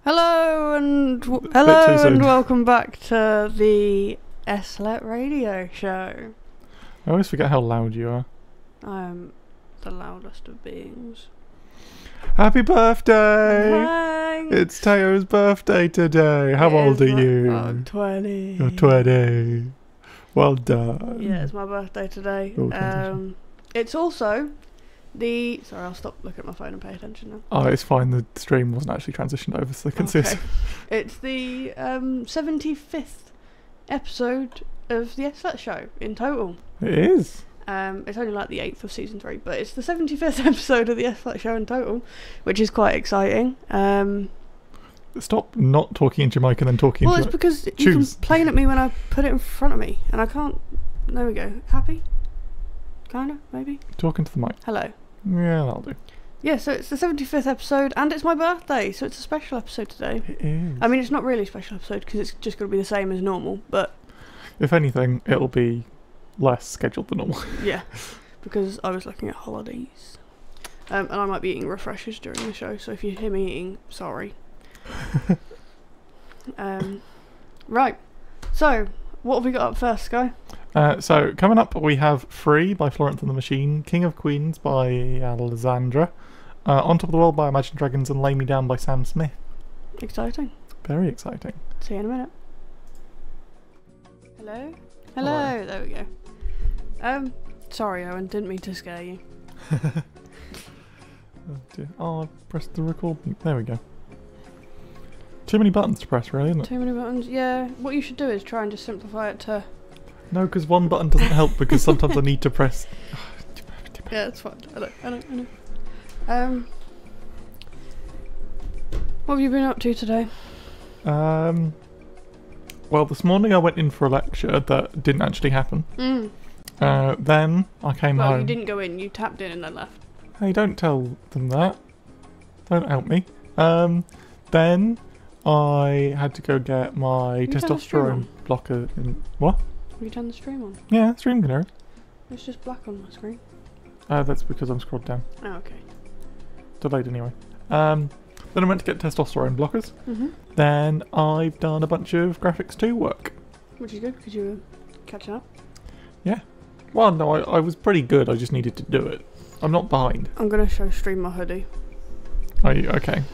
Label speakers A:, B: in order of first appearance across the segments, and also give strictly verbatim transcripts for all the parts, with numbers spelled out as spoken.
A: Hello and w
B: Bit
A: hello
B: too soon.
A: and welcome back to the S L E T Radio Show.
B: I always forget how loud you are.
A: I'm the loudest of beings.
B: Happy birthday!
A: Thanks.
B: It's Teo's birthday today. How
A: It
B: old
A: is
B: are
A: my-
B: you?
A: I'm twenty.
B: You're twenty. Well done.
A: Yeah, it's my birthday today.
B: Oh, congratulations.
A: Um, it's also the. Sorry, I'll stop looking at my phone and pay attention now.
B: Oh, it's fine. The stream wasn't actually transitioned over, so they can see us.
A: Okay. It's the um, seventy-fifth episode of the S L E T Show in total.
B: It is.
A: Um, it's only like the eighth of season three, but it's the seventy-fifth episode of the S L E T Show in total, which is quite exciting. Um,
B: Stop not talking into your mic and then talking
A: well,
B: into
A: it's
B: it.
A: because you
B: Choose.
A: complain at me when I put it in front of me, and I can't. There we go. Happy? Kinda, maybe.
B: Talking to the mic.
A: Hello.
B: Yeah, that'll do.
A: Yeah, so it's the seventy-fifth episode, and it's my birthday, so it's a special episode today.
B: It is.
A: I mean, it's not really a special episode because it's just going to be the same as normal, but
B: If anything, it'll be less scheduled than normal.
A: yeah, because I was looking at holidays. Um, and I might be eating refreshers during the show, so if you hear me eating, sorry. um, right, so what have we got up first, Sky?
B: Uh, so, coming up, we have Free by Florence and the Machine, King of Queens by Alessandra, uh, On Top of the World by Imagine Dragons, and Lay Me Down by Sam Smith.
A: Exciting.
B: Very exciting.
A: See you in a minute. Hello? Hello,
B: Hello.
A: there we go. Um, sorry Owen, didn't mean to scare you.
B: Oh, dear. Oh, I pressed the record. There we go. Too many buttons to press, really, isn't it?
A: Too many buttons? Yeah, what you should do is try and just simplify it to...
B: No, because one button doesn't help because sometimes I need to press.
A: Yeah, it's fine. I know, I know, I know. Um, what have you been up to today?
B: Um. Well, this morning I went in for a lecture that didn't actually happen.
A: Mm.
B: Uh, then I came
A: Well,
B: home.
A: you didn't go in, you tapped in and then left.
B: Hey, don't tell them that. Don't help me. Um, then I had to go get my
A: you turn the stream
B: testosterone
A: on?
B: blocker. In what?
A: Have you turned the stream on?
B: Yeah, stream can
A: It's just black on my screen.
B: Uh, that's because I'm scrolled down.
A: Oh, okay.
B: Delayed anyway. Um, then I went to get testosterone blockers.
A: Mm-hmm.
B: Then I've done a bunch of graphics two work.
A: Which is good, because you were catching up.
B: Well, no, I, I was pretty good. I just needed to do it. I'm not behind.
A: I'm going to show stream my hoodie.
B: Are you okay?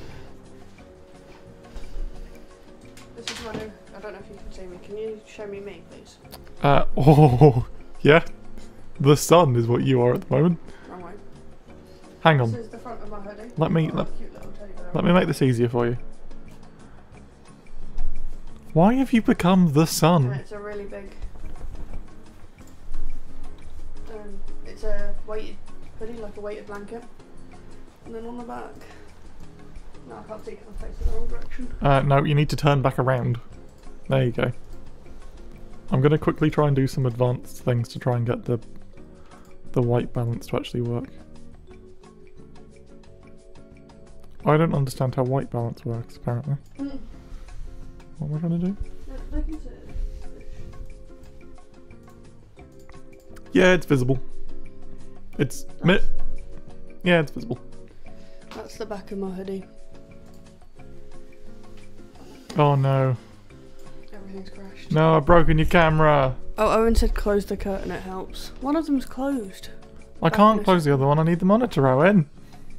A: This is my new... I don't know if you can see me. Can you show me me, please?
B: Uh, oh, yeah. The sun is what you are at the moment.
A: Wrong way.
B: Hang
A: This
B: on.
A: is the front of my hoodie.
B: Let me-
A: Oh,
B: let-
A: cute little teddy bear.
B: Let me make this easier for you. Why have you become the
A: And
B: sun?
A: it's a really big... Um, it's a weighted hoodie, like a weighted blanket. And then on the back... No, I can't see it, I'm facing the wrong direction.
B: Uh, no, you need to turn back around. There you go. I'm going to quickly try and do some advanced things to try and get the the white balance to actually work. I don't understand how white balance works, apparently.
A: Mm.
B: What am I trying to do?
A: They can see it.
B: Yeah, it's visible. It's... Mi yeah, it's visible.
A: That's the back of my hoodie.
B: Oh no.
A: Everything's crashed.
B: No, I've broken your camera.
A: Oh, Owen said close the curtain, it helps. One of them's closed.
B: I
A: Back in
B: can't
A: a
B: close the
A: second.
B: other one. I need the monitor, Owen.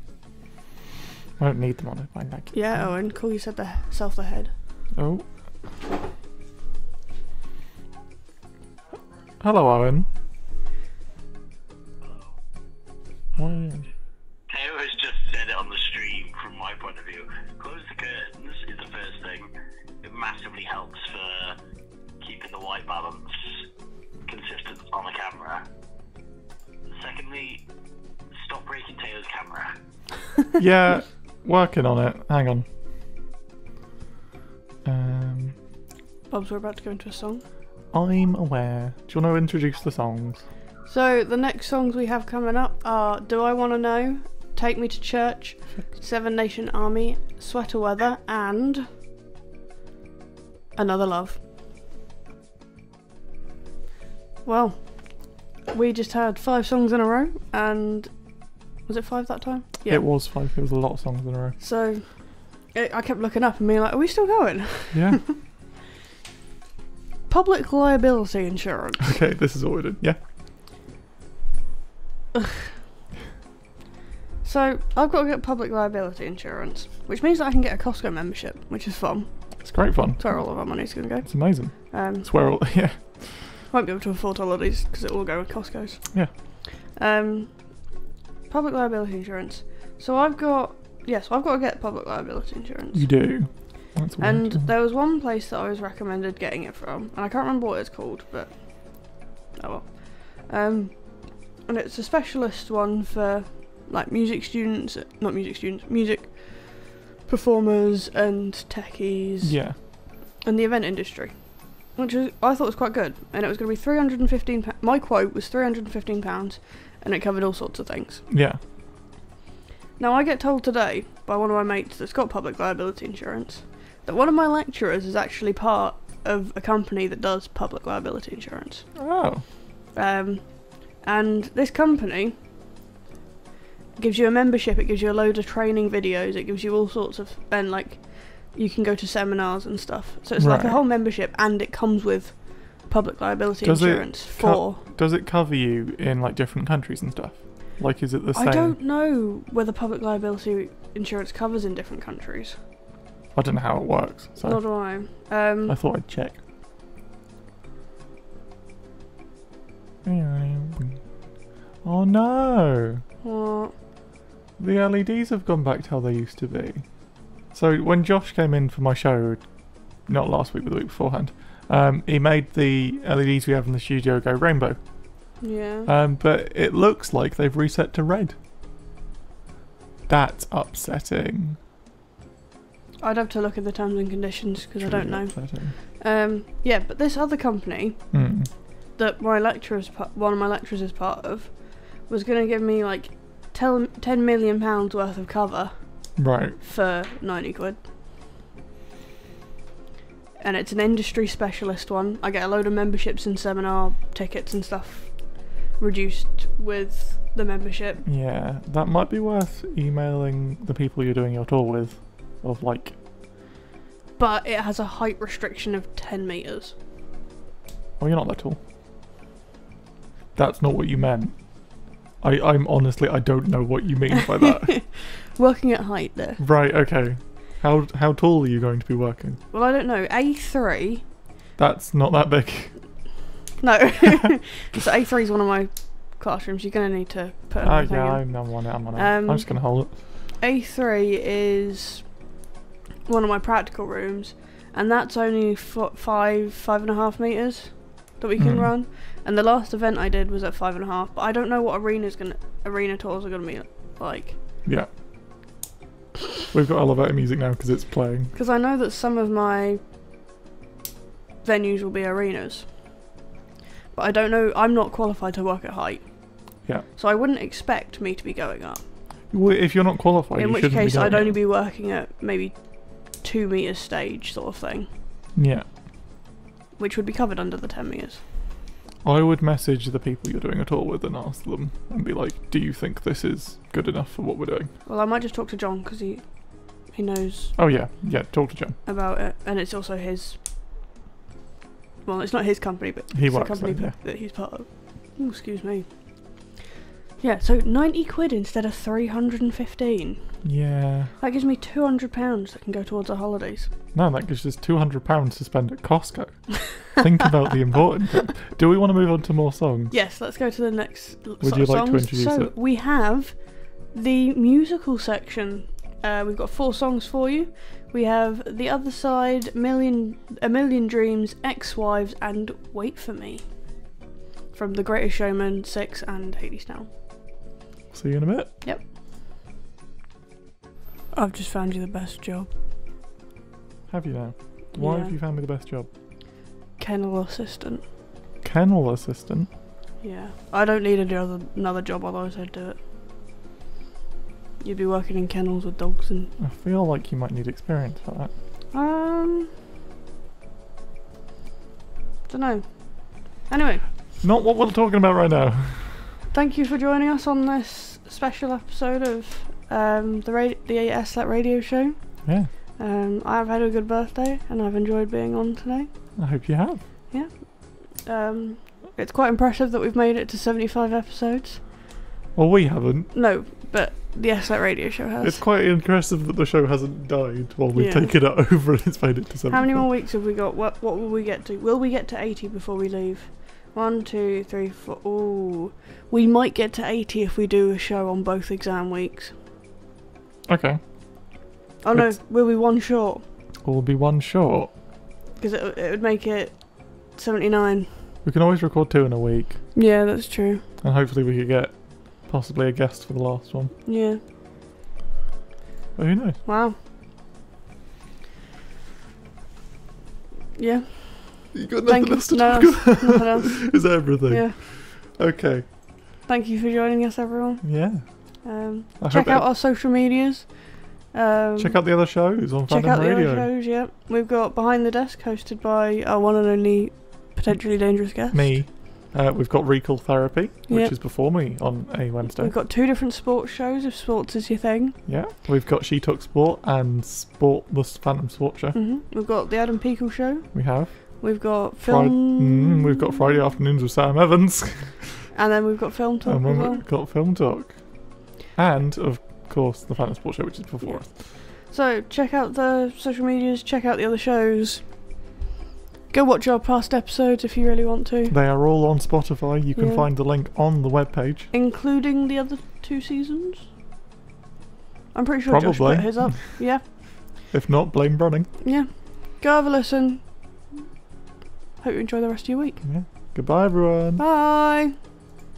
B: I don't need the monitor. I like it.
A: Yeah, Owen, call yourself the, self the head.
B: Oh. Hello, Owen. Why?
C: Teo has just said it on the stream from my point of view. Close the curtains is the first thing. It massively helps for keeping the white balance consistent on the camera. Secondly, stop breaking Teo's camera.
B: Yeah, working on it. Hang on. Um,
A: Bobs, we're about to go into a song.
B: I'm aware. Do you want to introduce the songs?
A: So, the next songs we have coming up are Do I Wanna Know, Take Me to Church, Seven Nation Army, Sweater Weather, and Another Love. Well, we just had five songs in a row, and was it five that time? Yeah.
B: It was five. It was a lot of songs in a row.
A: So I I kept looking up and being like, are we still going?
B: Yeah.
A: Public liability insurance.
B: Okay, this is ordered. Yeah.
A: So, I've got to get public liability insurance, which means that I can get a Costco membership, which is fun.
B: It's great fun.
A: That's where all of our money's going to go.
B: It's amazing.
A: Um,
B: It's where all, yeah.
A: won't be able to afford holidays because it will go with Costco's.
B: Yeah.
A: Um, public liability insurance. So I've got, yes, I've got to get public liability insurance.
B: You do. That's
A: And
B: weird.
A: there was one place that I was recommended getting it from, and I can't remember what it's called, but oh well. Um, and it's a specialist one for like music students, not music students, music performers and techies,
B: Yeah.
A: and the event industry, which is, I thought was quite good. And it was going to be three hundred and fifteen. Pa- my quote was three hundred and fifteen pounds, and it covered all sorts of things.
B: Yeah.
A: Now I get told today by one of my mates that's got public liability insurance that one of my lecturers is actually part of a company that does public liability insurance.
B: Oh.
A: Um, and this company gives you a membership, it gives you a load of training videos, it gives you all sorts of, and like, you can go to seminars and stuff. So it's like a
B: Right.
A: whole membership, and it comes with public liability
B: Does it
A: insurance
B: co-
A: for...
B: Does it cover you in like different countries and stuff? Like, is it the same?
A: I don't know whether public liability insurance covers in different countries.
B: I don't know how it works. So
A: Nor do I. Um,
B: I thought I'd check. Oh no!
A: what?
B: The L E Ds have gone back to how they used to be. So when Josh came in for my show, not last week but the week beforehand, um, he made the L E Ds we have in the studio go rainbow.
A: Yeah.
B: Um, but it looks like they've reset to red. That's upsetting.
A: I'd have to look at the terms and conditions because I don't
B: Truly
A: know.
B: upsetting.
A: Um, yeah, but this other company
B: Hmm.
A: that my lecturer's pa- one of my lecturers is part of was going to give me like tel- ten million pounds worth of cover
B: Right.
A: for ninety quid. And it's an industry specialist one. I get a load of memberships and seminar tickets and stuff reduced with the membership.
B: Yeah, that might be worth emailing the people you're doing your tour with. Of like,
A: But it has a height restriction of ten metres.
B: oh, you're not that tall. That's not what you meant. I, I'm honestly, I don't know what you mean by that.
A: Working at height there.
B: Right, okay. How how tall are you going to be working?
A: Well, I don't know. A three.
B: That's not that big.
A: No. So A three is one of my classrooms. You're going to need to put
B: Oh
A: everything
B: yeah,
A: in.
B: I'm, I'm on it, I'm on it.
A: Um,
B: I'm just going to hold it.
A: A three is one of my practical rooms, and that's only f- five, five and a half metres that we can
B: Mm.
A: run. And the last event I did was at five and a half, but I don't know what arena's gonna arena tours are gonna be like.
B: Yeah. We've got elevator music now because it's playing.
A: Because I know that some of my venues will be arenas, but I don't know. I'm not qualified to work at height.
B: Yeah.
A: So I wouldn't expect me to be going up.
B: Well, if you're not qualified,
A: In
B: you
A: which
B: shouldn't
A: case,
B: be
A: I'd
B: going
A: only
B: up.
A: be working at maybe two metres stage sort of thing,
B: Yeah.
A: which would be covered under the ten metres.
B: I would message the people you're doing a tour with and ask them and be like, do you think this is good enough for what we're doing?
A: Well, I might just talk to John because he he knows
B: Oh yeah, yeah, talk to John.
A: about it, and it's also his. Well, it's not his company, but
B: He
A: it's
B: works
A: the company
B: there, yeah.
A: that he's part of. Ooh, excuse me. Yeah, so ninety quid instead of three hundred and fifteen.
B: Yeah.
A: That gives me two hundred pounds that can go towards our holidays.
B: No, that gives us two hundred pounds to spend at Costco. Think about the important thing. Do we want to move on to more songs?
A: Yes, let's go to the next l-
B: Would
A: so-
B: you like to
A: songs.
B: introduce
A: so
B: it?
A: we have the musical section. Uh, we've got four songs for you. We have The Other Side, Million, A Million Dreams, Ex-Wives, and Wait For Me. From The Greatest Showman, Six, and Hadestown.
B: See you in a bit.
A: Yep. I've just found you the best job.
B: Have you now? Why
A: Yeah.
B: have you found me the best job?
A: Kennel assistant.
B: Kennel assistant?
A: Yeah. I don't need another, another job, otherwise I'd do it. You'd be working in kennels with dogs and...
B: I feel like you might need experience for that.
A: Um... Dunno. Anyway,
B: Not what we're talking about right now.
A: thank you for joining us on this special episode of um, the ra- the S L A T radio show.
B: Yeah.
A: Um, I've had a good birthday and I've enjoyed being on today.
B: I hope you have.
A: Um, it's quite impressive that we've made it to seventy-five episodes.
B: Well, we haven't.
A: No, but the S Let Radio Show has.
B: It's quite impressive that the show hasn't died while we've
A: Yeah.
B: taken it over and it's made it to seventy.
A: How many more weeks have we got? What What will we get to? Will we get to eighty before we leave? One, two, three, four. Ooh, we might get to eighty if we do a show on both exam weeks.
B: Okay.
A: Oh no,
B: It's-
A: we'll be one short
B: We'll be one short.
A: because it it would make it seventy-nine.
B: We can always record two in a week,
A: Yeah, that's true.
B: and hopefully we could get possibly a guest for the last one.
A: Yeah.
B: But who knows?
A: Wow. Yeah.
B: You got
A: Thank you. No, nothing else.
B: Is that everything?
A: Yeah.
B: Okay.
A: Thank you for joining us, everyone.
B: Yeah.
A: Um,
B: I
A: check
B: hope
A: out our social medias. Um,
B: Check out the other shows on
A: check
B: Fandom
A: out the
B: Radio.
A: other shows. Yeah, we've got Behind the Desk, hosted by our one and only potentially dangerous guest.
B: Me. Uh, we've got Recall Therapy, which
A: Yep.
B: is before me on a Wednesday.
A: We've got two different sports shows if sports is your thing.
B: Yeah. We've got She Talk Sport and Sport, the Phantom Sport Show.
A: hmm We've got the Adam Peacle Show.
B: We have.
A: We've got
B: Fri-
A: film.
B: mm, we've got Friday Afternoons with Sam Evans.
A: And then we've got Film Talk
B: and
A: as
B: then
A: well.
B: we've got Film Talk. And, of course, the Phantom Sport Show, which is before
A: Yeah.
B: us.
A: So check out the social medias. Check out the other shows. Go watch our past episodes if you really want to,
B: They are all on Spotify. You can
A: Yeah.
B: find the link on the webpage.
A: including the other two seasons. I'm pretty sure Josh
B: Probably.
A: put his up. Yeah,
B: If not, blame Brunning.
A: yeah. Go have a listen. Hope you enjoy the rest of your week.
B: Yeah. Goodbye, everyone.
A: Bye.